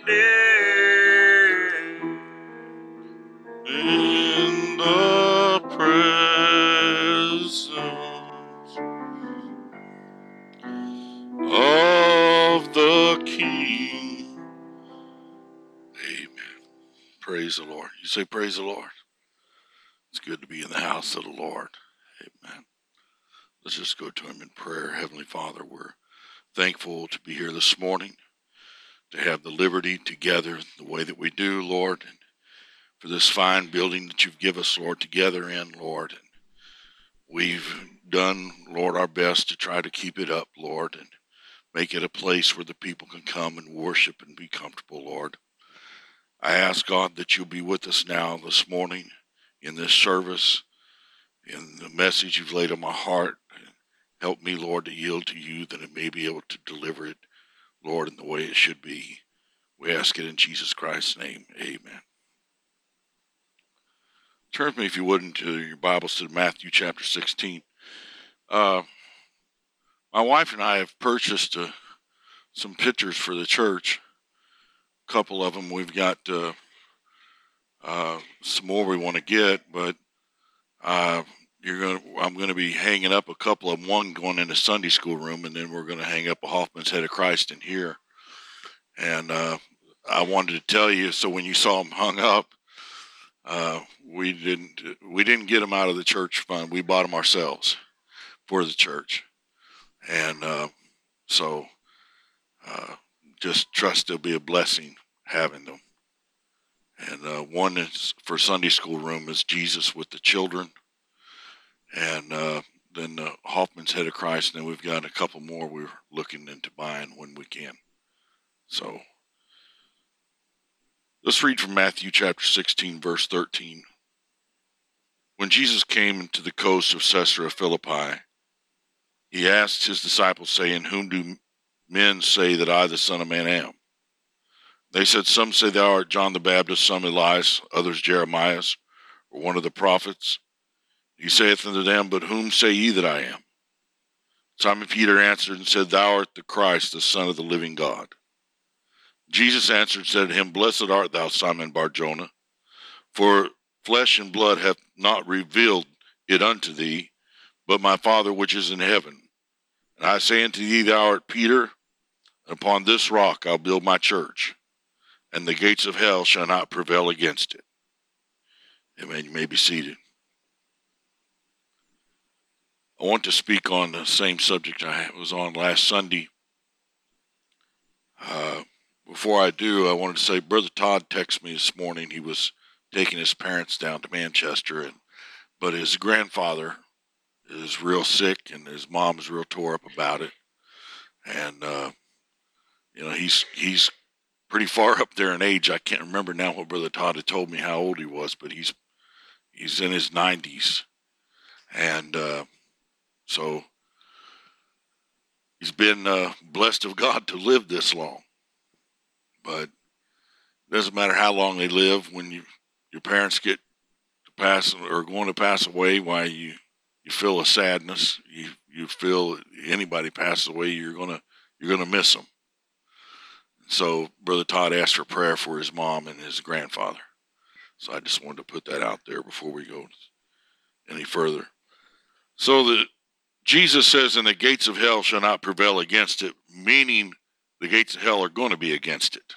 day in the presence of the King. Amen. Praise the Lord. You say praise the Lord. It's good to be in the house of the Lord. Amen. Let's just go to him in prayer. Heavenly Father, we're thankful to be here this morning, to have the liberty to gather the way that we do, Lord, and for this fine building that you've given us, Lord, to gather in, Lord. And we've done, Lord, our best to try to keep it up, Lord, and make it a place where the people can come and worship and be comfortable, Lord. I ask, God, that you'll be with us now this morning in this service, in the message you've laid on my heart. Help me, Lord, to yield to you that I may be able to deliver it, Lord, in the way it should be. We ask it in Jesus Christ's name. Amen. Turn with me, if you would, into your Bibles to Matthew chapter 16. My wife and I have purchased some pictures for the church. A couple of them. We've got some more we want to get, but I'm going to be hanging up a couple of them. One going in the Sunday school room, and then we're going to hang up a Hoffman's Head of Christ in here. And I wanted to tell you, so when you saw them hung up, we didn't get them out of the church fund. We bought them ourselves for the church, and so just trust they'll be a blessing having them. And one is for Sunday school room is Jesus with the children, and then the Hoffman's Head of Christ, and then we've got a couple more we're looking into buying when we can. So let's read from Matthew chapter 16, verse 13. When Jesus came into the coast of Caesarea Philippi, he asked his disciples, saying, "Whom do men say that I, the Son of Man, am?" They said, "Some say thou art John the Baptist, some Elias, others Jeremiah, or one of the prophets." He saith unto them, "But whom say ye that I am?" Simon Peter answered and said, "Thou art the Christ, the Son of the living God." Jesus answered and said to him, "Blessed art thou, Simon Bar-Jonah, for flesh and blood hath not revealed it unto thee, but my Father which is in heaven. And I say unto thee, thou art Peter, and upon this rock I'll build my church, and the gates of hell shall not prevail against it." Amen. You may be seated. I want to speak on the same subject I was on last Sunday. Before I do, I wanted to say, Brother Todd texted me this morning. He was taking his parents down to Manchester, but his grandfather is real sick, and his mom is real tore up about it. And he's pretty far up there in age. I can't remember now what Brother Todd had told me how old he was, but he's in his 90s, and so he's been blessed of God to live this long. But it doesn't matter how long they live. When your parents get to pass or going to pass away, why you feel a sadness. You feel anybody passes away, you're gonna miss them. So Brother Todd asked for prayer for his mom and his grandfather. So I just wanted to put that out there before we go any further. So Jesus says, "And the gates of hell shall not prevail against it," meaning the gates of hell are going to be against it.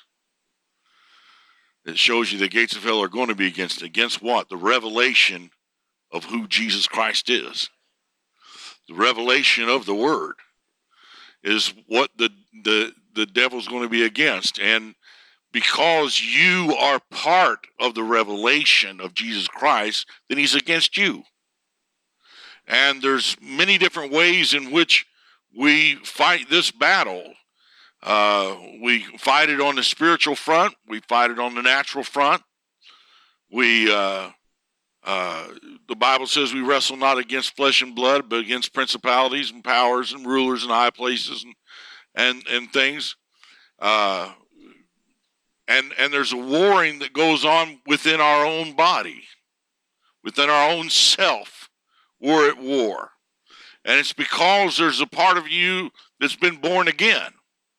It shows you the gates of hell are going to be against it. Against what? The revelation of who Jesus Christ is. The revelation of the Word is what the devil's going to be against. And because you are part of the revelation of Jesus Christ, then he's against you. And there's many different ways in which we fight this battle. We fight it on the spiritual front. We fight it on the natural front. The Bible says we wrestle not against flesh and blood, but against principalities and powers and rulers and high places and things. And there's a warring that goes on within our own body, within our own self. We're at war. And it's because there's a part of you that's been born again.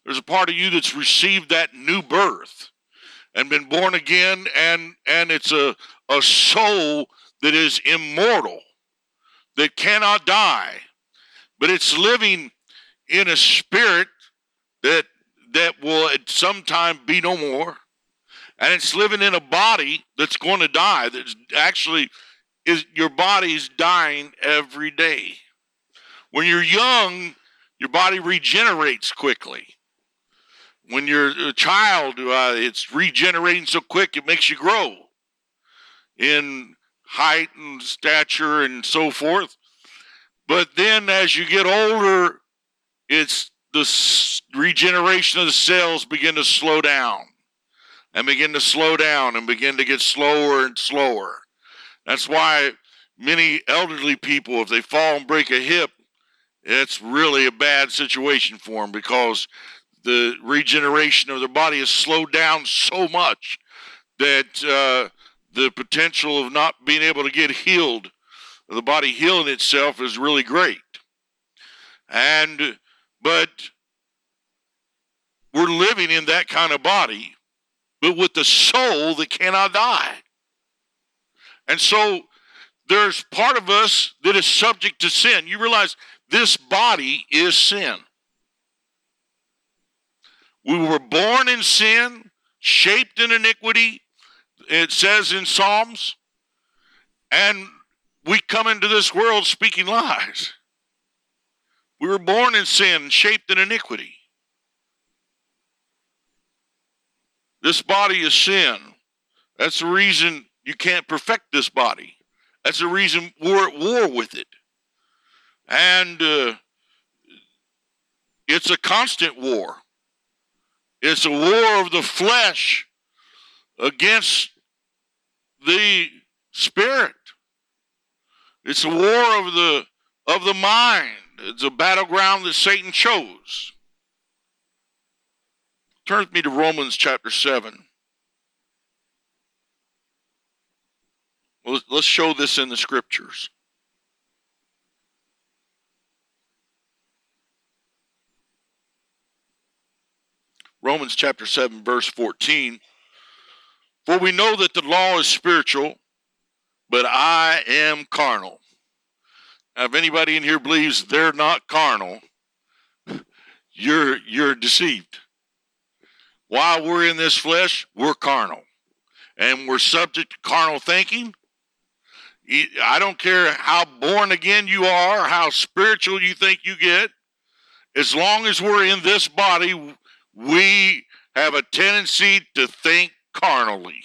There's a part of you that's received that new birth and been born again, and it's a soul that is immortal, that cannot die, but it's living in a spirit that will at some time be no more, and it's living in a body that's going to die. That's actually your body's dying every day. When you're young, your body regenerates quickly. When you're a child, it's regenerating so quick it makes you grow in height and stature and so forth. But then as you get older, it's the regeneration of the cells begin to slow down and begin to get slower and slower. That's why many elderly people, if they fall and break a hip, it's really a bad situation for them, because the regeneration of their body is slowed down so much that the potential of not being able to get healed, the body healing itself, is really great. But we're living in that kind of body, but with the soul that cannot die. And so there's part of us that is subject to sin. You realize this body is sin. We were born in sin, shaped in iniquity, it says in Psalms, and we come into this world speaking lies. We were born in sin, shaped in iniquity. This body is sin. That's the reason you can't perfect this body. That's the reason we're at war with it. And it's a constant war. It's a war of the flesh against the spirit. It's a war of the mind. It's a battleground that Satan chose. Turn with me to Romans chapter 7. Well, let's show this in the scriptures. Romans chapter 7, verse 14. For we know that the law is spiritual, but I am carnal. Now, if anybody in here believes they're not carnal, you're deceived. While we're in this flesh, we're carnal. And we're subject to carnal thinking. I don't care how born again you are, how spiritual you think you get. As long as we're in this body, we have a tendency to think carnally.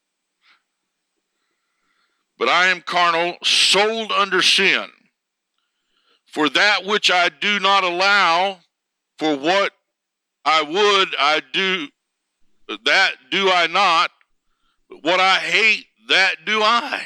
But I am carnal, sold under sin. For that which I do not allow, for what I would, I do, that do I not. But what I hate, that do I.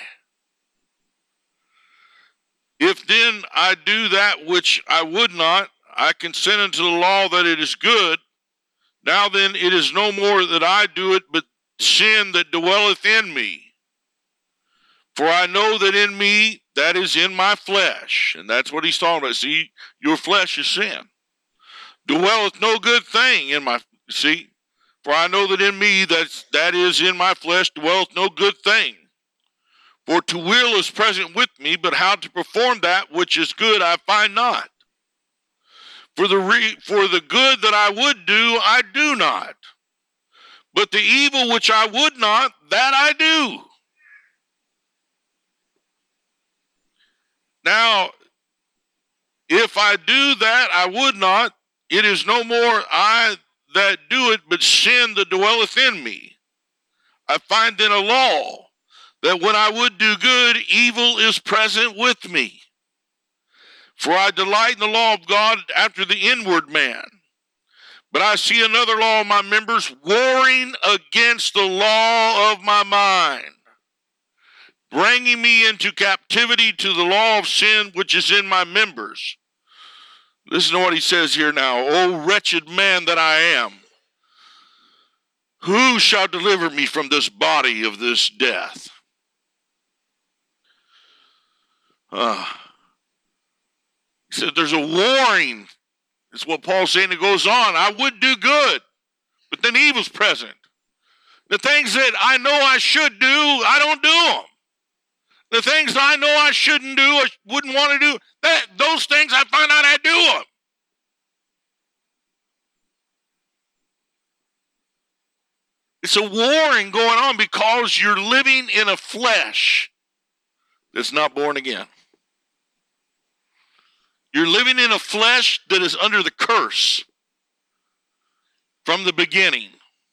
If then I do that which I would not, I consent unto the law that it is good. Now then it is no more that I do it, but sin that dwelleth in me. For I know that in me, that is in my flesh. And that's what he's talking about. See, your flesh is sin. Dwelleth no good thing in my, see. For I know that in me, that is in my flesh, dwelleth no good thing. For to will is present with me, but how to perform that which is good I find not. For the good that I would do, I do not. But the evil which I would not, that I do. Now, if I do that I would not, it is no more I that do it, but sin that dwelleth in me. I find in a law that when I would do good, evil is present with me. For I delight in the law of God after the inward man. But I see another law in my members, warring against the law of my mind, bringing me into captivity to the law of sin which is in my members. Listen to what he says here now. O wretched man that I am, who shall deliver me from this body of this death? He said there's a warring It's what Paul's saying. It goes on. I would do good, but then evil's present. The things that I know I should do, I don't do them. The things I know I shouldn't do or wouldn't want to do, those things I find out I do them. It's a warring going on because you're living in a flesh that's not born again. You're living in a flesh that is under the curse from the beginning.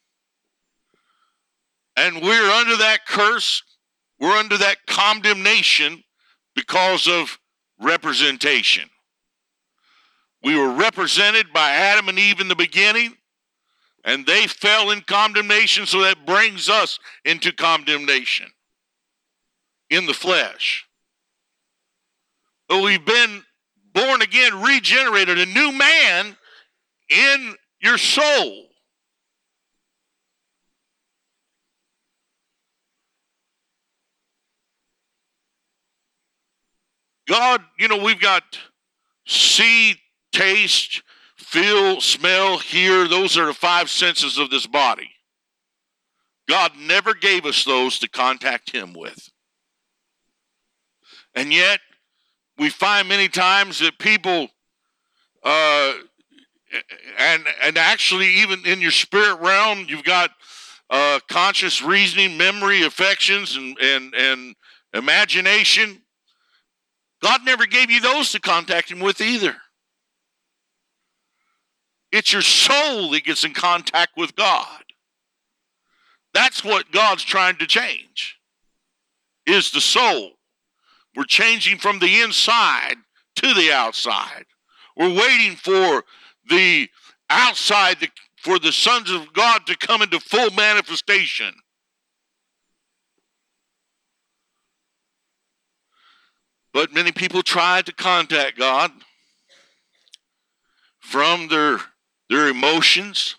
And we're under that curse. We're under that condemnation because of representation. We were represented by Adam and Eve in the beginning, and they fell in condemnation, so that brings us into condemnation in the flesh. But we've been born again, regenerated, a new man in your soul. God, we've got see, taste, feel, smell, hear. Those are the five senses of this body. God never gave us those to contact him with. And yet, we find many times that people, and actually even in your spirit realm, you've got conscious reasoning, memory, affections, and imagination. God never gave you those to contact him with either. It's your soul that gets in contact with God. That's what God's trying to change, is the soul. We're changing from the inside to the outside. We're waiting for the outside, for the sons of God to come into full manifestation. But many people try to contact God from their emotions.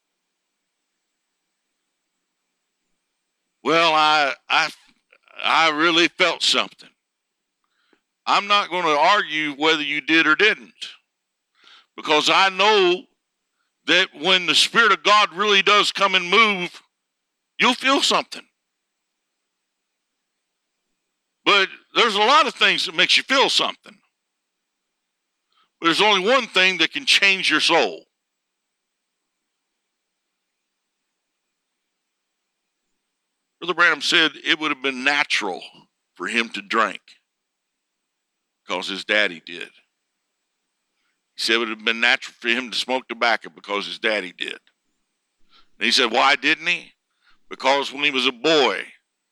Well, I really felt something. I'm not going to argue whether you did or didn't, because I know that when the Spirit of God really does come and move, you'll feel something. But there's a lot of things that makes you feel something. But there's only one thing that can change your soul. Brother Branham said it would have been natural for him to drink because his daddy did. He said it would have been natural for him to smoke tobacco because his daddy did. And he said, why didn't he? Because when he was a boy,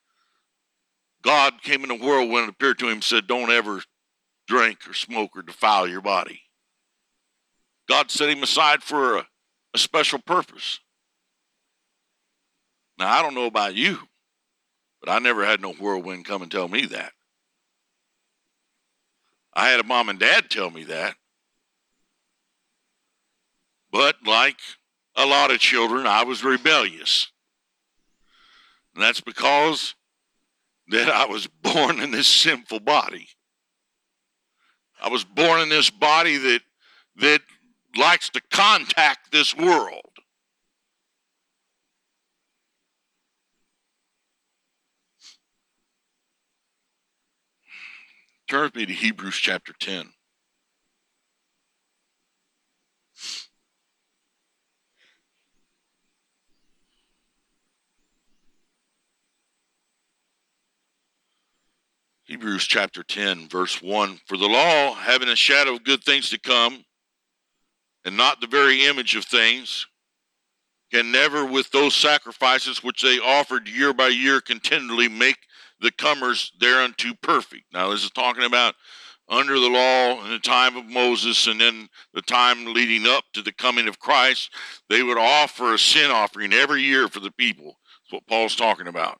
God came in a whirlwind and appeared to him and said, don't ever drink or smoke or defile your body. God set him aside for a special purpose. Now, I don't know about you, but I never had no whirlwind come and tell me that. I had a mom and dad tell me that. But like a lot of children, I was rebellious. And that's because that I was born in this sinful body. I was born in this body that likes to contact this world. Turn with me to Hebrews chapter 10. Hebrews chapter 10, verse 1. For the law, having a shadow of good things to come, and not the very image of things, can never with those sacrifices which they offered year by year continually make the comers thereunto perfect. Now this is talking about under the law in the time of Moses, and then the time leading up to the coming of Christ, they would offer a sin offering every year for the people. That's what Paul's talking about.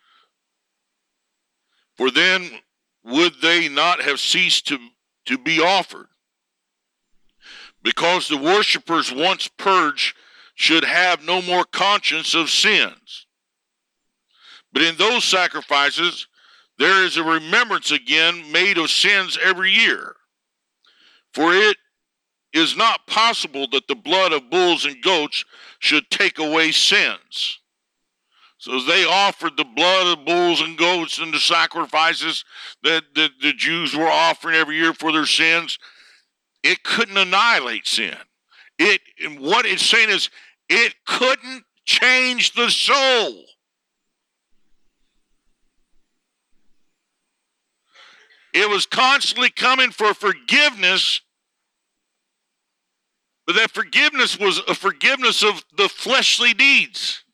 For then would they not have ceased to be offered? Because the worshipers once purged should have no more conscience of sins. But in those sacrifices, there is a remembrance again made of sins every year. For it is not possible that the blood of bulls and goats should take away sins. So as they offered the blood of bulls and goats and the sacrifices that the Jews were offering every year for their sins, it couldn't annihilate sin. And what it's saying is it couldn't change the soul. It was constantly coming for forgiveness, but that forgiveness was a forgiveness of the fleshly deeds.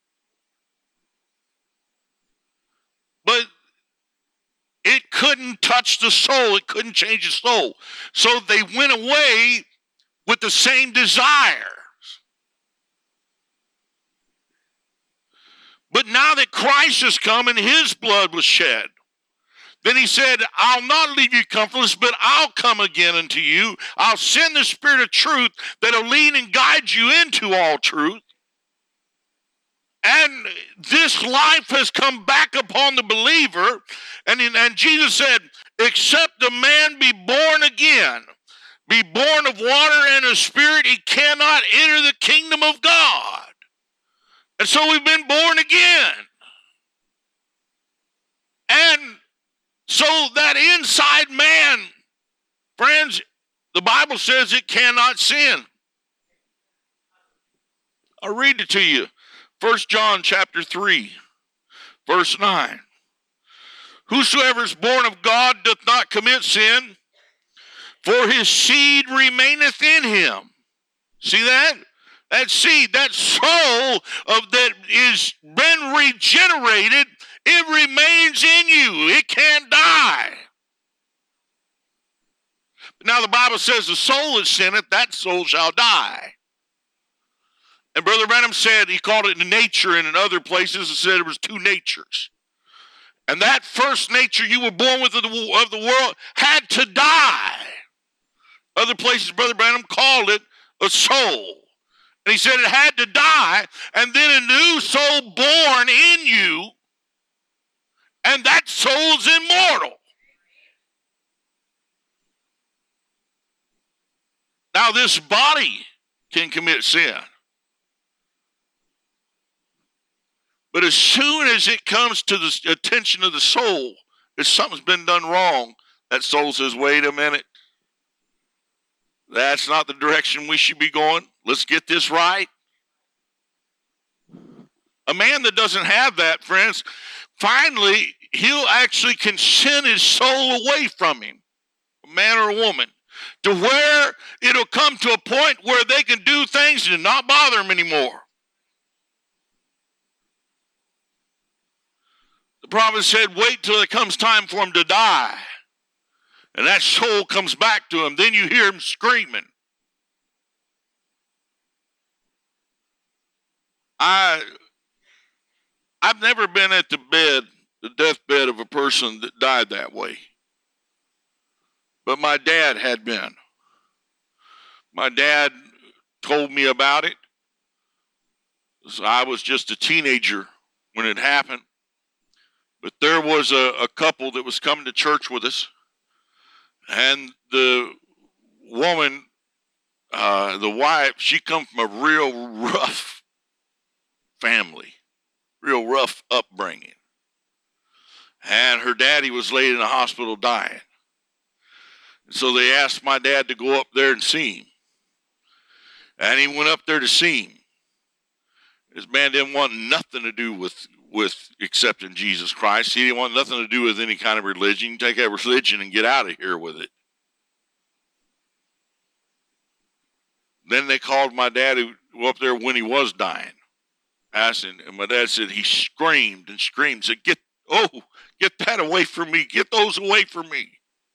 But it couldn't touch the soul. It couldn't change the soul. So they went away with the same desires. But now that Christ has come and his blood was shed, then he said, I'll not leave you comfortless, but I'll come again unto you. I'll send the Spirit of truth that will lead and guide you into all truth. And this life has come back upon the believer. And Jesus said, except a man be born again, be born of water and of spirit, he cannot enter the kingdom of God. And so we've been born again. And so that inside man, friends, the Bible says it cannot sin. I'll read it to you. 1 John chapter 3, verse 9. Whosoever is born of God doth not commit sin, for his seed remaineth in him. See that? That seed, that soul of that is been regenerated, it remains in you. It can't die. Now the Bible says the soul that sinneth, that soul shall die. And Brother Branham said, he called it nature, and in other places it said it was two natures. And that first nature you were born with of the world had to die. Other places Brother Branham called it a soul. And he said it had to die, and then a new soul born in you, and that soul's immortal. Now this body can commit sin. But as soon as it comes to the attention of the soul, if something's been done wrong, that soul says, wait a minute. That's not the direction we should be going. Let's get this right. A man that doesn't have that, friends, finally, he'll actually can send his soul away from him, a man or a woman, to where it'll come to a point where they can do things and not bother him anymore. The prophet said, wait till it comes time for him to die. And that soul comes back to him. Then you hear him screaming. I've never been at the deathbed of a person that died that way. But my dad had been. My dad told me about it. So I was just a teenager when it happened. But there was a couple that was coming to church with us. And the woman, the wife, she come from a real rough family, real rough upbringing. And her daddy was laid in a hospital dying. And so they asked my dad to go up there and see him. And he went up there to see him. This man didn't want nothing to do with accepting Jesus Christ. He didn't want nothing to do with any kind of religion. You can take that religion and get out of here with it. Then they called my dad up there when he was dying. Asking, and my dad said he screamed and screamed. Said, get that away from me. Get those away from me.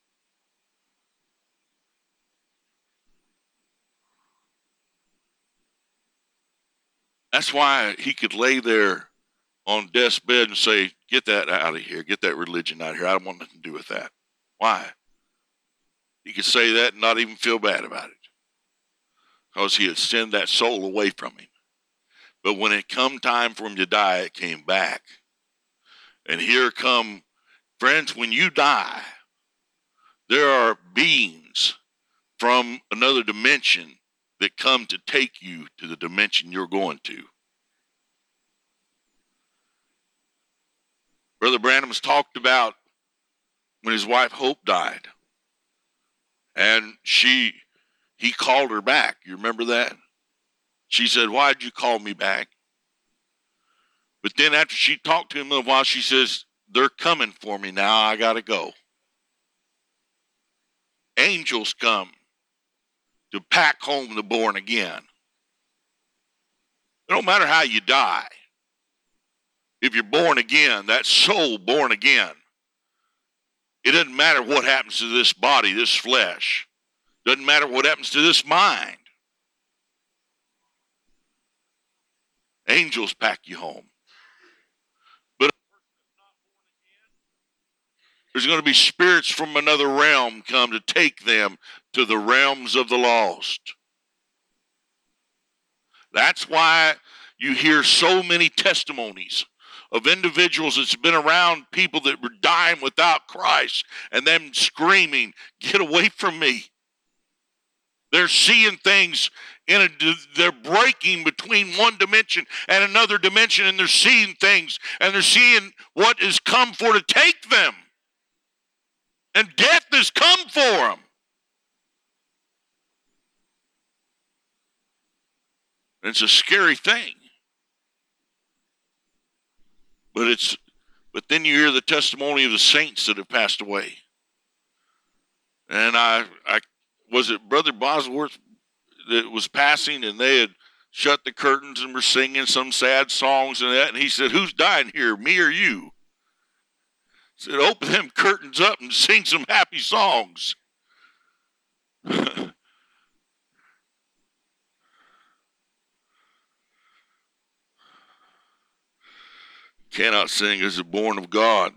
That's why he could lay there on death's bed and say, get that out of here. Get that religion out of here. I don't want nothing to do with that. Why? He could say that and not even feel bad about it. Because he had sent that soul away from him. But when it come time for him to die, it came back. And here come, friends, when you die, there are beings from another dimension that come to take you to the dimension you're going to. Brother Branham's talked about when his wife Hope died, and he called her back. You remember that? She said, "Why'd you call me back?" But then after she talked to him a while, she says, "They're coming for me now. I got to go." Angels come to pack home the born again. It don't matter how you die. If you're born again, that soul born again, it doesn't matter what happens to this body, this flesh. Doesn't matter what happens to this mind. Angels pack you home. But there's going to be spirits from another realm come to take them to the realms of the lost. That's why you hear so many testimonies of individuals that's been around people that were dying without Christ and them screaming, "Get away from me." They're seeing things they're breaking between one dimension and another dimension, and they're seeing things, and they're seeing what has come for to take them. And death has come for them. It's a scary thing. But then you hear the testimony of the saints that have passed away. And was it Brother Bosworth that was passing, and they had shut the curtains and were singing some sad songs and that, and he said, "Who's dying here, me or you?" He said, "Open them curtains up and sing some happy songs." Cannot sing as the born of God.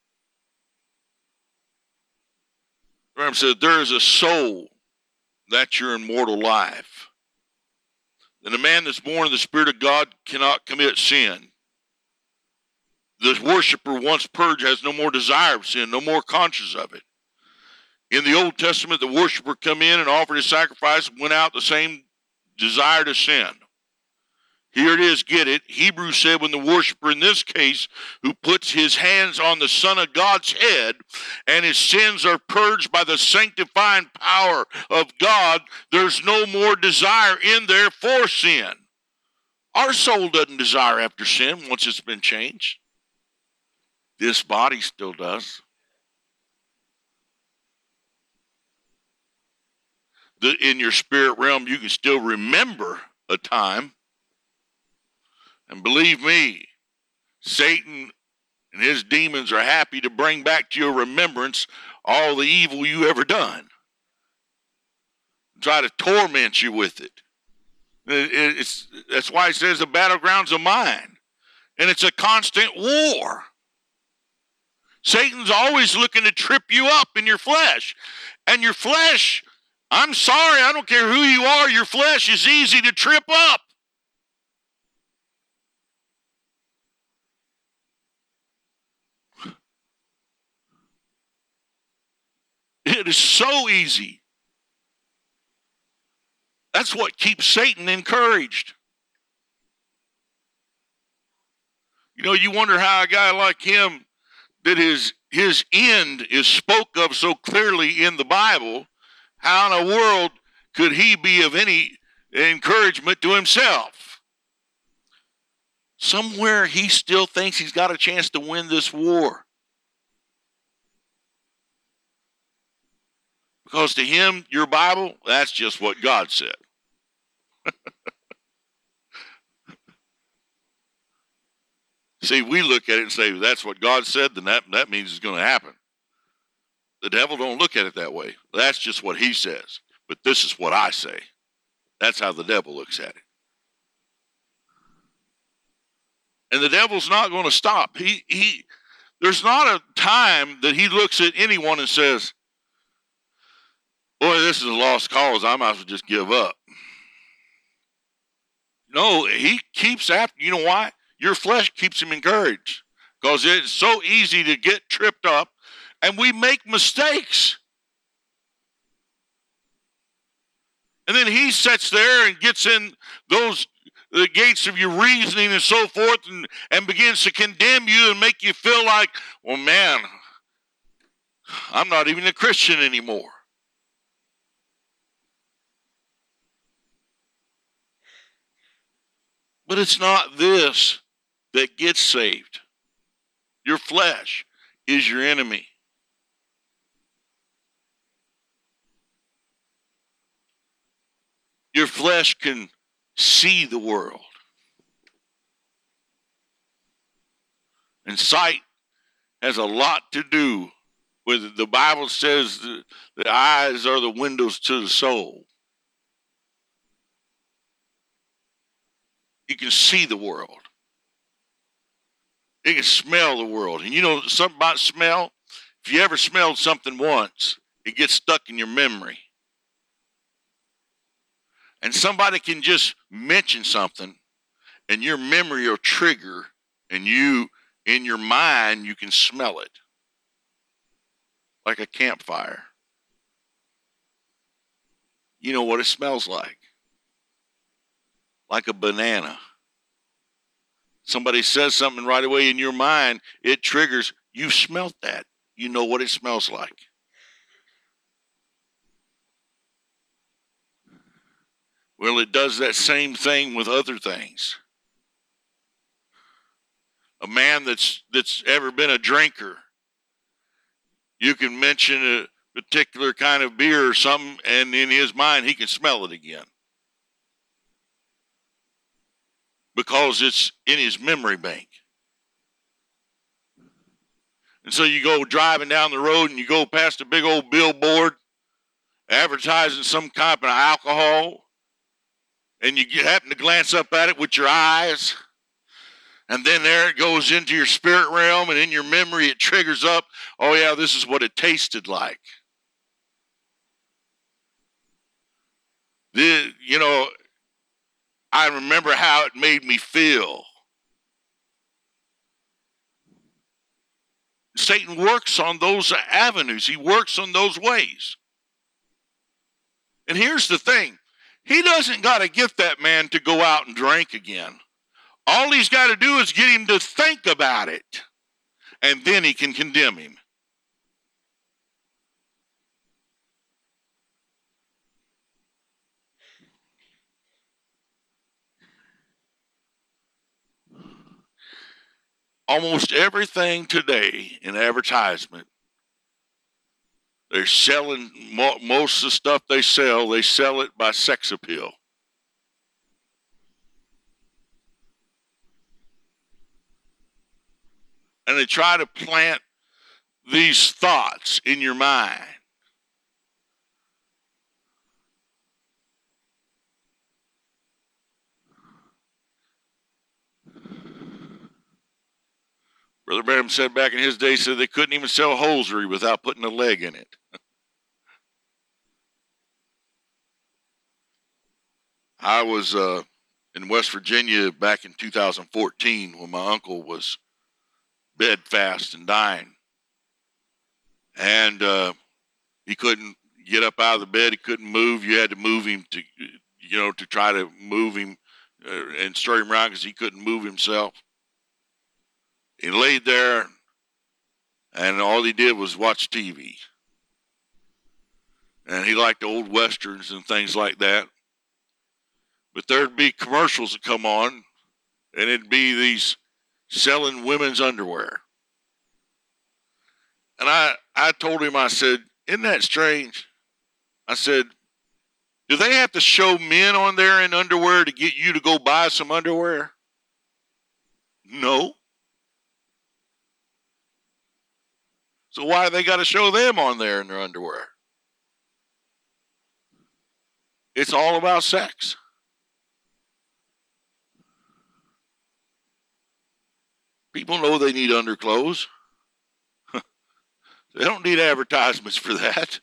Abraham said, "There is a soul, that's your immortal life. And a man that's born of the Spirit of God cannot commit sin. The worshiper, once purged, has no more desire of sin, no more conscience of it. In the Old Testament, the worshiper come in and offered his sacrifice, went out the same desire to sin. Here it is, get it. Hebrews said when the worshiper in this case, who puts his hands on the Son of God's head and his sins are purged by the sanctifying power of God, there's no more desire in there for sin. Our soul doesn't desire after sin once it's been changed. This body still does. In your spirit realm, you can still remember a time. And believe me, Satan and his demons are happy to bring back to your remembrance all the evil you ever done. Try to torment you with it. That's why he says the battleground's of mine. And it's a constant war. Satan's always looking to trip you up in your flesh. And your flesh, I'm sorry, I don't care who you are, your flesh is easy to trip up. It is so easy. That's what keeps Satan encouraged. You know, you wonder how a guy like him, that his end is spoke of so clearly in the Bible, how in the world could he be of any encouragement to himself? Somewhere he still thinks he's got a chance to win this war. Because to him, your Bible, that's just what God said. See, we look at it and say, that's what God said, then that means it's going to happen. The devil don't look at it that way. That's just what he says. But this is what I say. That's how the devil looks at it. And the devil's not going to stop. There's not a time that he looks at anyone and says, "Boy, this is a lost cause. I might as well just give up." No, he keeps after. You know why? Your flesh keeps him encouraged. Because it's so easy to get tripped up, and we make mistakes. And then he sits there and gets in the gates of your reasoning and so forth and begins to condemn you and make you feel like, well, man, I'm not even a Christian anymore. But it's not this that gets saved. Your flesh is your enemy. Your flesh can see the world. And sight has a lot to do with, the Bible says the eyes are the windows to the soul. You can see the world. You can smell the world. And you know something about smell? If you ever smelled something once, it gets stuck in your memory. And somebody can just mention something, and your memory will trigger, and you, in your mind, you can smell it. Like a campfire. You know what it smells like? Like a banana. Somebody says something right away in your mind, it triggers, you've smelt that. You know what it smells like. Well, it does that same thing with other things. A man that's ever been a drinker, you can mention a particular kind of beer or something, and in his mind, he can smell it again. Because it's in his memory bank. And so you go driving down the road and you go past a big old billboard advertising some kind of alcohol, and you happen to glance up at it with your eyes, and then there it goes into your spirit realm, and in your memory it triggers up, oh yeah, this is what it tasted like. You know, I remember how it made me feel. Satan works on those avenues. He works on those ways. And here's the thing. He doesn't got to get that man to go out and drink again. All he's got to do is get him to think about it. And then he can condemn him. Almost everything today in advertisement, they're selling, most of the stuff they sell it by sex appeal. And they try to plant these thoughts in your mind. Brother Branham said back in his day, said they couldn't even sell hosiery without putting a leg in it. I was in West Virginia back in 2014 when my uncle was bedfast and dying. And he couldn't get up out of the bed. He couldn't move. You had to move him to try to move him and stir him around because he couldn't move himself. He laid there, and all he did was watch TV. And he liked old westerns and things like that. But there'd be commercials that come on, and it'd be these selling women's underwear. And I told him, I said, isn't that strange? I said, do they have to show men on there in underwear to get you to go buy some underwear? No. So why do they got to show them on there in their underwear? It's all about sex. People know they need underclothes. They don't need advertisements for that.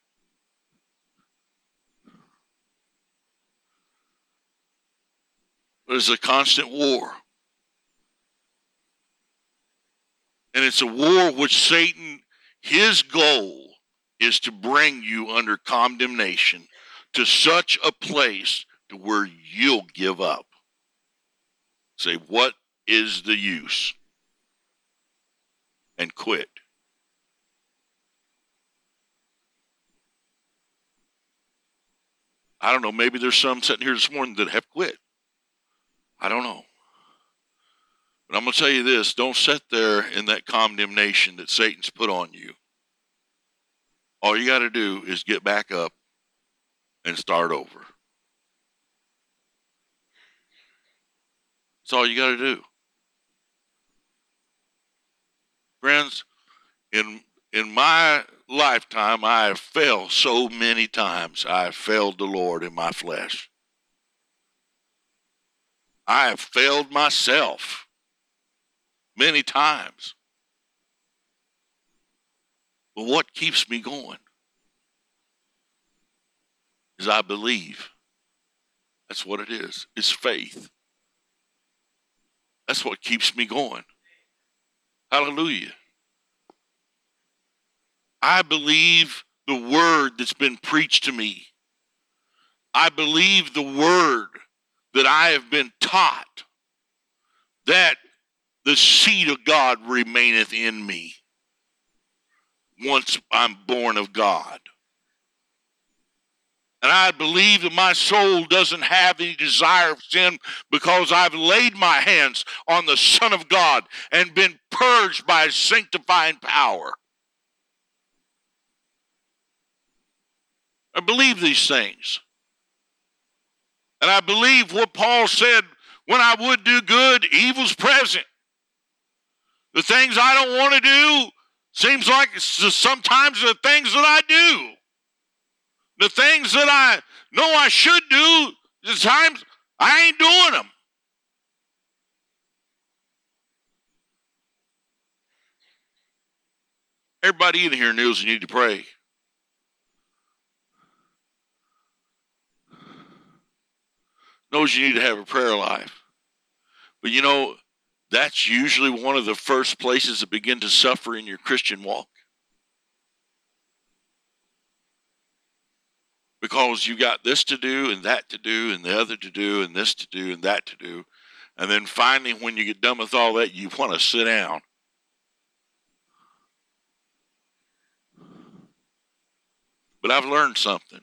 But it's a constant war. And it's a war which Satan, his goal is to bring you under condemnation, to such a place to where you'll give up. Say, what is the use? And quit. I don't know, maybe there's some sitting here this morning that have quit. I don't know. But I'm going to tell you this, don't sit there in that condemnation that Satan's put on you. All you got to do is get back up and start over. That's all you got to do. Friends, in my lifetime, I have failed so many times. I have failed the Lord in my flesh. I have failed myself many times. But what keeps me going is I believe. That's what it is. It's faith. That's what keeps me going. Hallelujah. I believe the word that's been preached to me. I believe the word that I have been taught, that the seed of God remaineth in me once I'm born of God. And I believe that my soul doesn't have any desire of sin because I've laid my hands on the Son of God and been purged by His sanctifying power. I believe these things. And I believe what Paul said, when I would do good, evil's present. The things I don't want to do seems like sometimes the things that I do. The things that I know I should do, the times I ain't doing them. Everybody in here knows you need to pray. Knows you need to have a prayer life. But you know, that's usually one of the first places that begin to suffer in your Christian walk. Because you got this to do and that to do and the other to do and this to do and that to do. And then finally, when you get done with all that, you want to sit down. But I've learned something.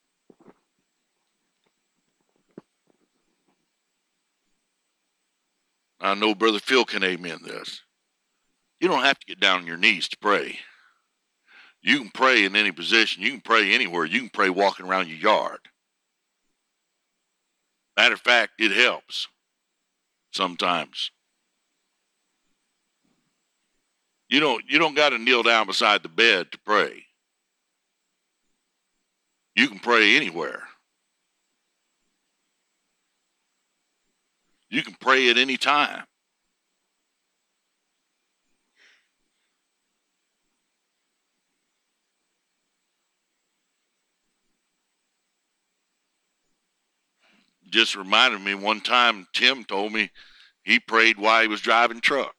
I know Brother Phil can amen this. You don't have to get down on your knees to pray. You can pray in any position. You can pray anywhere. You can pray walking around your yard. Matter of fact, it helps sometimes. You don't got to kneel down beside the bed to pray. You can pray anywhere. You can pray at any time. Just reminded me one time Tim told me he prayed while he was driving truck.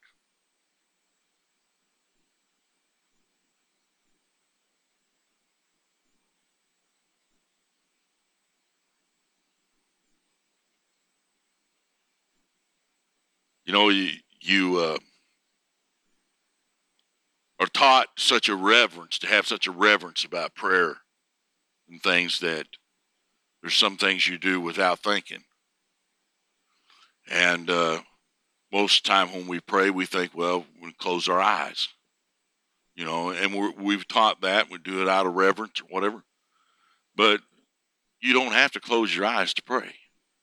You know, you are taught such a reverence, to have such a reverence about prayer and things, that there's some things you do without thinking. And most of the time when we pray, we think, well, we close our eyes. You know, and we've taught that. We do it out of reverence or whatever. But you don't have to close your eyes to pray.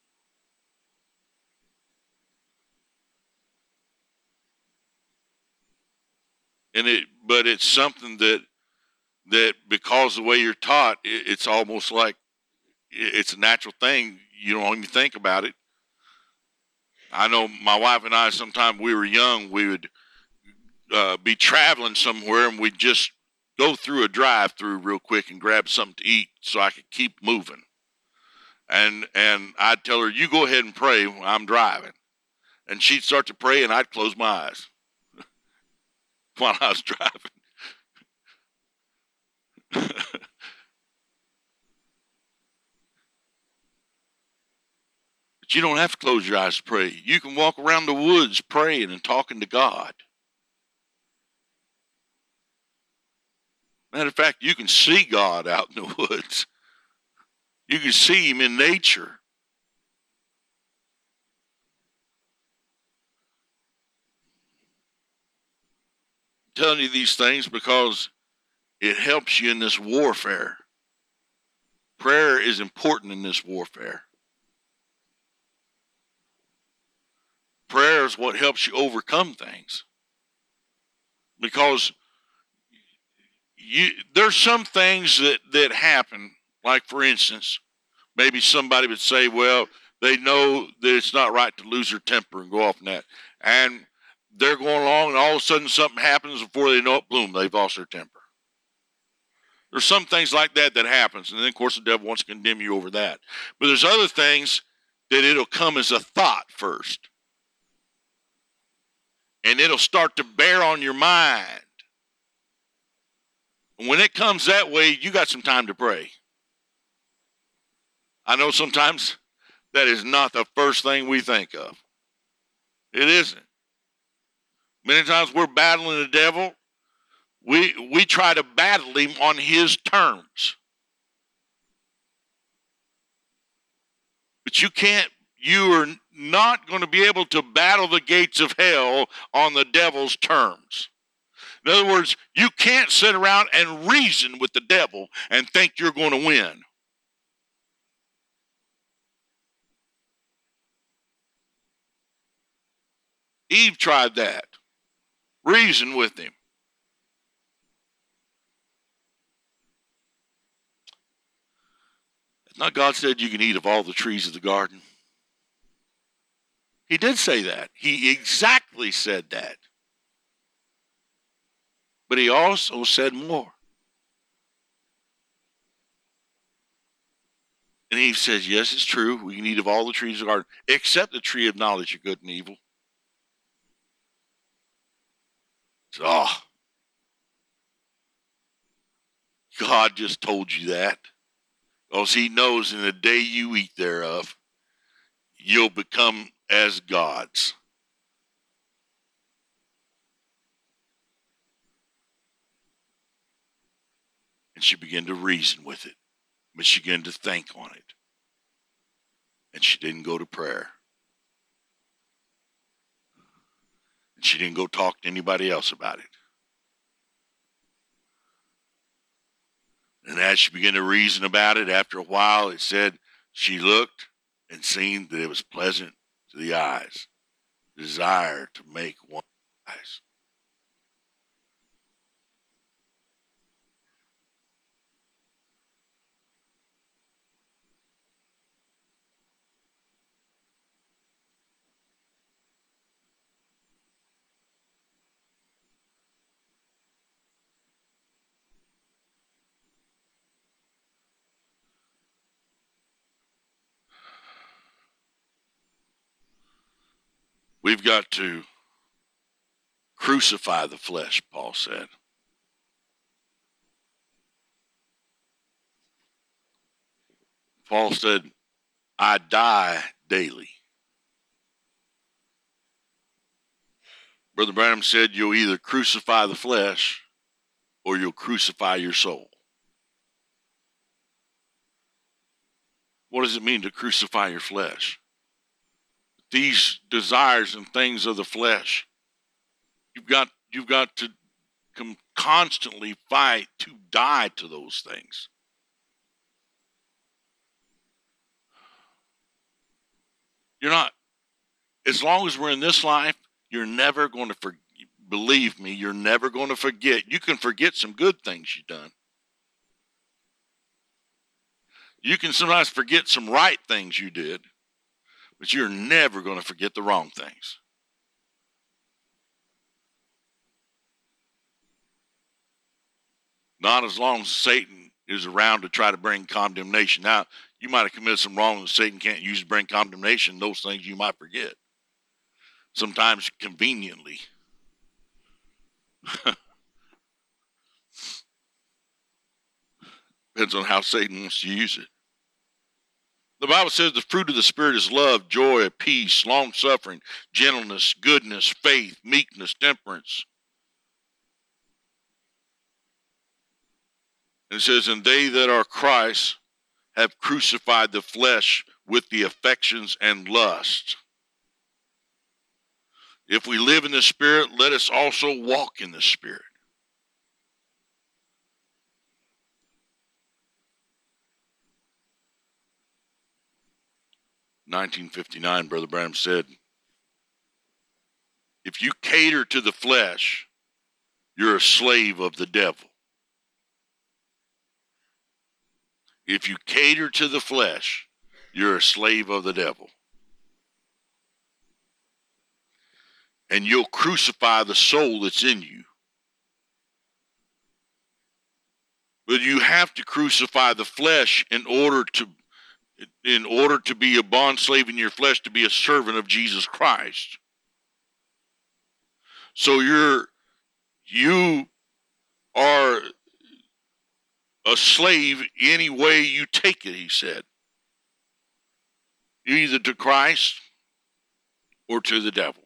But it's something that because of the way you're taught, it's almost like it's a natural thing. You don't even think about it. I know my wife and I, sometime we were young, we would be traveling somewhere and we'd just go through a drive-through real quick and grab something to eat so I could keep moving. And I'd tell her, you go ahead and pray while I'm driving. And she'd start to pray and I'd close my eyes while I was driving. But you don't have to close your eyes to pray. You can walk around the woods praying and talking to God. Matter of fact, you can see God out in the woods. You can see him in nature. I'm telling you these things because it helps you in this warfare. Prayer is important in this warfare. Prayer is what helps you overcome things. Because there's some things that happen, like for instance, maybe somebody would say, well, they know that it's not right to lose their temper and go off on that. And they're going along and all of a sudden something happens before they know it, boom, they've lost their temper. There's some things like that happens. And then, of course, the devil wants to condemn you over that. But there's other things that it'll come as a thought first. And it'll start to bear on your mind. And when it comes that way, you got some time to pray. I know sometimes that is not the first thing we think of. It isn't. Many times we're battling the devil. We try to battle him on his terms. But you are not going to be able to battle the gates of hell on the devil's terms. In other words, you can't sit around and reason with the devil and think you're going to win. Eve tried that. Reason with him. Not God said you can eat of all the trees of the garden. He did say that. He exactly said that. But he also said more. And he says, yes, it's true. We can eat of all the trees of the garden, except the tree of knowledge of good and evil. So, God just told you that. Because he knows in the day you eat thereof, you'll become as gods. And she began to reason with it. But she began to think on it. And she didn't go to prayer. And she didn't go talk to anybody else about it. And as she began to reason about it, after a while, it said she looked and seen that it was pleasant to the eyes. Desire to make one eyes. We've got to crucify the flesh, Paul said. Paul said, I die daily. Brother Branham said, you'll either crucify the flesh or you'll crucify your soul. What does it mean to crucify your flesh? These desires and things of the flesh, you've got to constantly fight to die to those things. You're not, as long as we're in this life, you're never going to believe me, you're never going to forget. You can forget some good things you've done. You can sometimes forget some right things you did, but you're never going to forget the wrong things. Not as long as Satan is around to try to bring condemnation. Now, you might have committed some wrong that Satan can't use to bring condemnation. Those things you might forget. Sometimes conveniently. Depends on how Satan wants to use it. The Bible says the fruit of the Spirit is love, joy, peace, long-suffering, gentleness, goodness, faith, meekness, temperance. And it says, and they that are Christ have crucified the flesh with the affections and lust. If we live in the Spirit, let us also walk in the Spirit. In 1959, Brother Branham said, if you cater to the flesh, you're a slave of the devil. If you cater to the flesh, you're a slave of the devil. And you'll crucify the soul that's in you. But you have to crucify the flesh in order to be a bondslave in your flesh, to be a servant of Jesus Christ. So you are a slave any way you take it, he said. You're either to Christ or to the devil.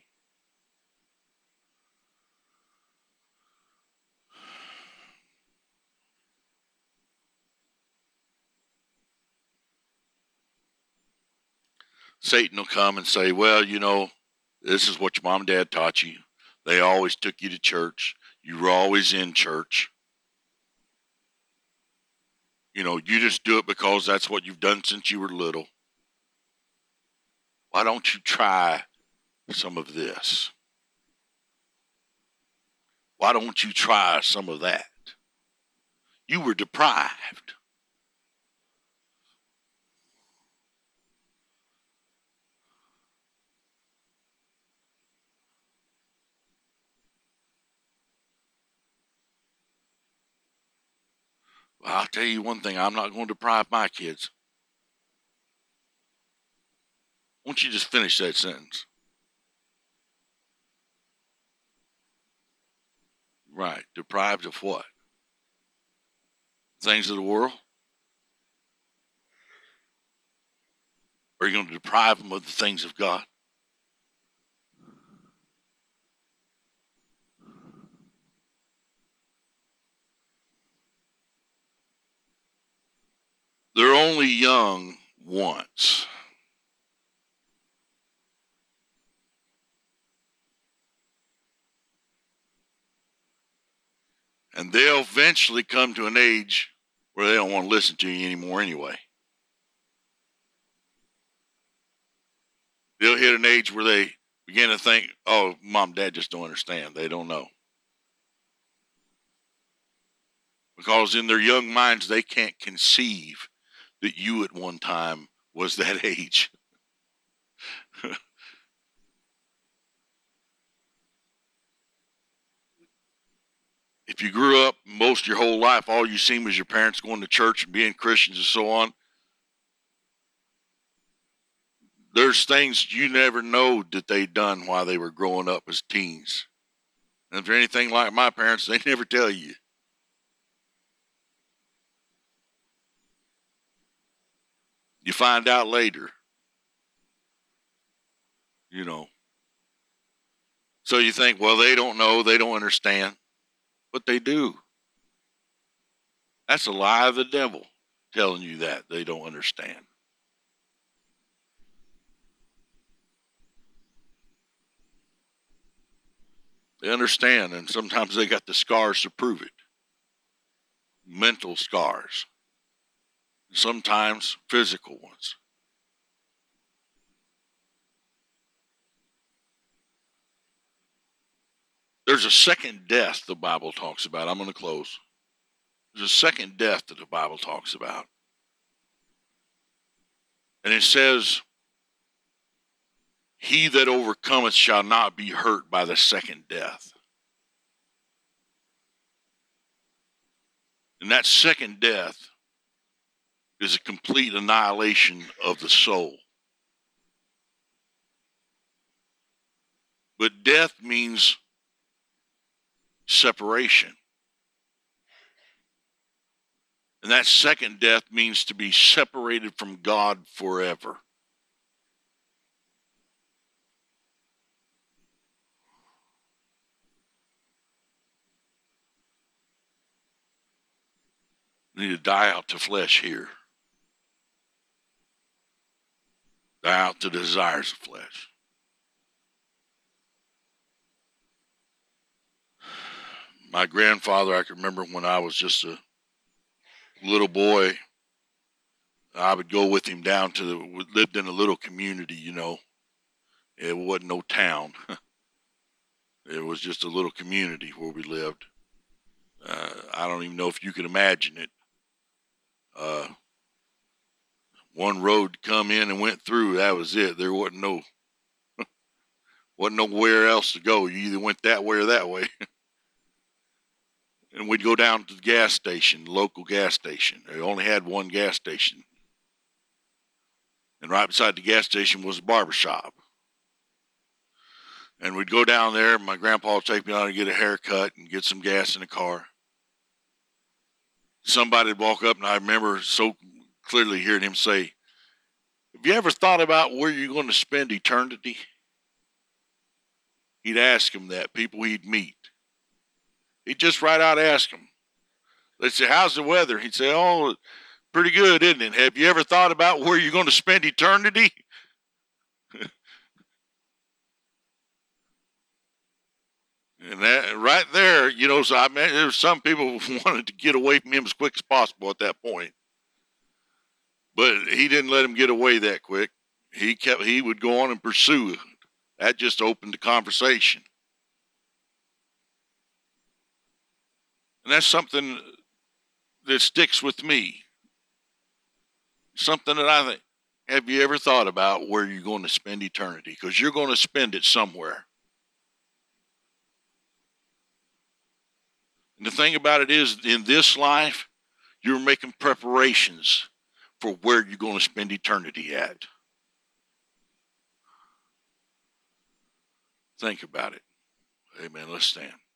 Satan will come and say, well, you know, this is what your mom and dad taught you. They always took you to church. You were always in church. You know, you just do it because that's what you've done since you were little. Why don't you try some of this? Why don't you try some of that? You were deprived. Well, I'll tell you one thing, I'm not going to deprive my kids. Won't you just finish that sentence? Right. Deprived of what? Things of the world? Or are you going to deprive them of the things of God? They're only young once. And they'll eventually come to an age where they don't want to listen to you anymore anyway. They'll hit an age where they begin to think, oh, mom and dad just don't understand. They don't know. Because in their young minds, they can't conceive that you at one time was that age. If you grew up most of your whole life, all you seen was your parents going to church and being Christians and so on, there's things you never know that they done while they were growing up as teens. And if they're anything like my parents, they never tell you. You find out later, you know. So you think, well, they don't know, they don't understand. But they do. That's a lie of the devil telling you that they don't understand. They understand, and sometimes they got the scars to prove it. Mental scars. Sometimes physical ones. There's a second death the Bible talks about. I'm going to close. There's a second death that the Bible talks about. And it says, he that overcometh shall not be hurt by the second death. And that second death is a complete annihilation of the soul. But death means separation. And that second death means to be separated from God forever. You need to die out to flesh here. Die out to the desires of flesh. My grandfather, I can remember when I was just a little boy, I would go with him down to we lived in a little community, you know. It wasn't no town. It was just a little community where we lived. I don't even know if you can imagine it. One road come in and went through, that was it. There wasn't nowhere else to go. You either went that way or that way. And we'd go down to the gas station, the local gas station. They only had one gas station. And right beside the gas station was a barber shop. And we'd go down there, and my grandpa would take me out to get a haircut and get some gas in the car. Somebody would walk up, and I remember so clearly hearing him say, "Have you ever thought about where you're going to spend eternity?" He'd ask them that, people he'd meet. He'd just right out ask them. They'd say, "How's the weather?" He'd say, "Oh, pretty good, isn't it? Have you ever thought about where you're going to spend eternity?" And that right there, you know, so I mean, there were some people who wanted to get away from him as quick as possible at that point. But he didn't let him get away that quick. He would go on and pursue. That just opened the conversation. And that's something that sticks with me. Something that I think, have you ever thought about where you're going to spend eternity? Because you're going to spend it somewhere. And the thing about it is, in this life, you're making preparations for where you're going to spend eternity at. Think about it. Amen. Let's stand.